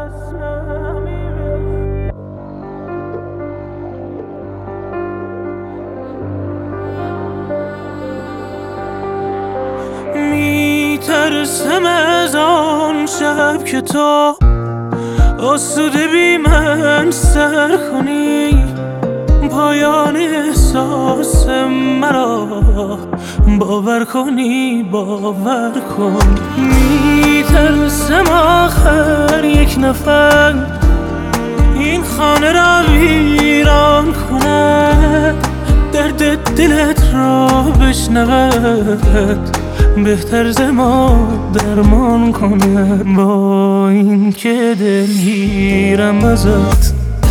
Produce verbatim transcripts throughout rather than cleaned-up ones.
میترسم از آن شب که تو آسوده بی من سر کنی، پایان احساس مرا باور کنی، باور کن. میترسم آخر یک نفر این خانه را ویران کنه، درد دلت را بشنود، بهتر ز ما درمان کنه. با این که دلگیرم ازت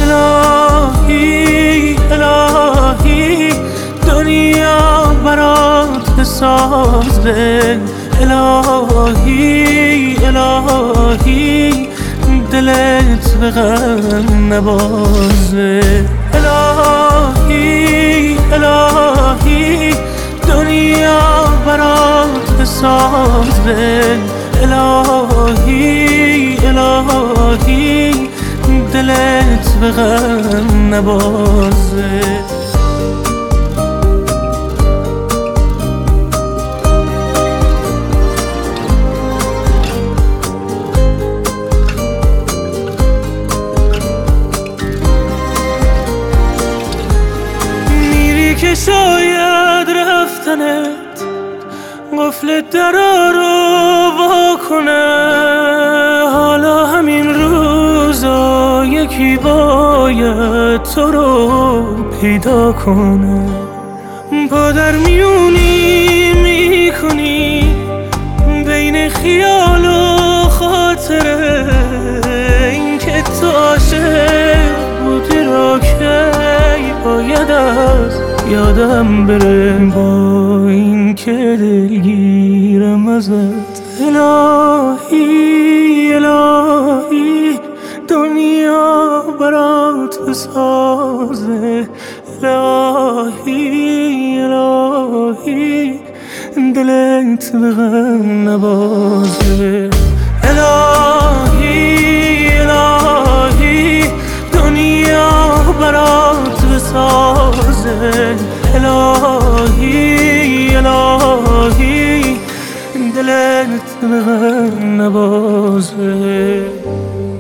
الهی الهی، دنیا برات بسازه، الهی الهی دلت به غم نبازه، الهی الهی دنیا برات بسازه، الهی الهی دلت به غم نبازه. میری که شاید رفتنت قفل درا رو وا کنه، حالا همین روزا یکی باید تو رو پیدا کنه. پا در میونی میکنی بین خیال و خاطره، این که تو عاشق بودی را که باید از یادم بره. با این که دلگیرم ازت الهی الهی، دنیا برات بسازه، الهی الهی دلت به غم نبازه، الهی الهی دنیا برات بسازه، الهی الهی دلت به غم نبازه.